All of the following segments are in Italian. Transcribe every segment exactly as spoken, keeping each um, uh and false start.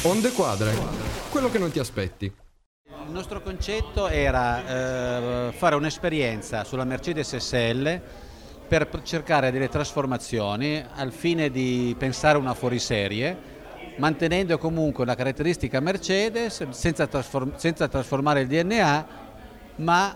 Onde quadre, quello che non ti aspetti. Il nostro concetto era eh, fare un'esperienza sulla Mercedes S L per cercare delle trasformazioni al fine di pensare una fuoriserie, mantenendo comunque la caratteristica Mercedes senza, trasform- senza trasformare il D N A, ma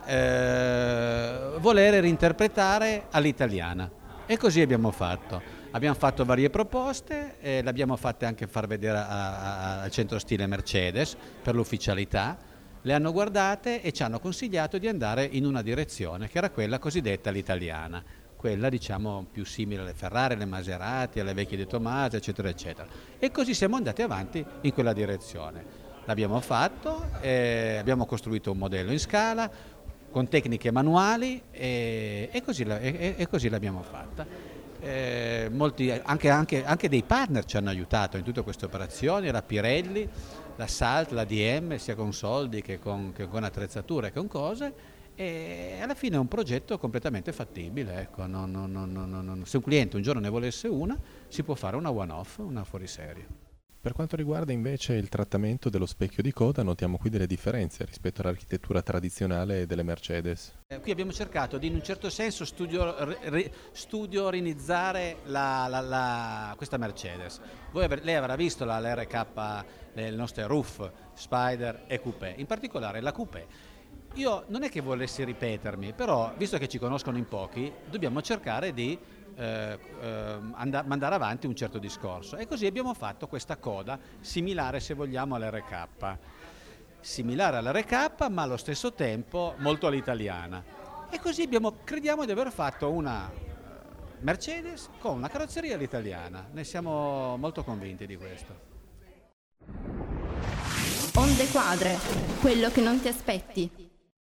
eh, volere reinterpretare all'italiana. E così abbiamo fatto. Abbiamo fatto varie proposte, e le abbiamo fatte anche far vedere al centro stile Mercedes per l'ufficialità. Le hanno guardate e ci hanno consigliato di andare in una direzione che era quella cosiddetta l'italiana, quella diciamo più simile alle Ferrari, alle Maserati, alle vecchie di Tommaso, eccetera, eccetera. E così siamo andati avanti in quella direzione. L'abbiamo fatto, eh, abbiamo costruito un modello in scala, con tecniche manuali e, e, così, la, e, e così l'abbiamo fatta. Eh, molti, anche, anche, anche dei partner ci hanno aiutato in tutte queste operazioni, la Pirelli, la Salt, la D M, sia con soldi che con, che con attrezzature e con cose, e alla fine è un progetto completamente fattibile. Ecco. Non, non, non, non, non, se un cliente un giorno ne volesse una, si può fare una one-off, una fuoriserie. Per quanto riguarda invece il trattamento dello specchio di coda, notiamo qui delle differenze rispetto all'architettura tradizionale delle Mercedes. Eh, qui abbiamo cercato di in un certo senso studio, ri, studiorinizzare la, la, la, questa Mercedes. Voi aver, lei avrà visto la, l'R K, le nostre Roof, Spider e Coupé, in particolare la Coupé. Io non è che volessi ripetermi, però visto che ci conoscono in pochi, dobbiamo cercare di Eh, eh, and- mandare avanti un certo discorso, e così abbiamo fatto questa coda similare, se vogliamo, all'R K, similare all'R K ma allo stesso tempo molto all'italiana, e così abbiamo, crediamo di aver fatto una Mercedes con una carrozzeria all'italiana. Ne siamo molto convinti di questo. Onde quadre, quello che non ti aspetti.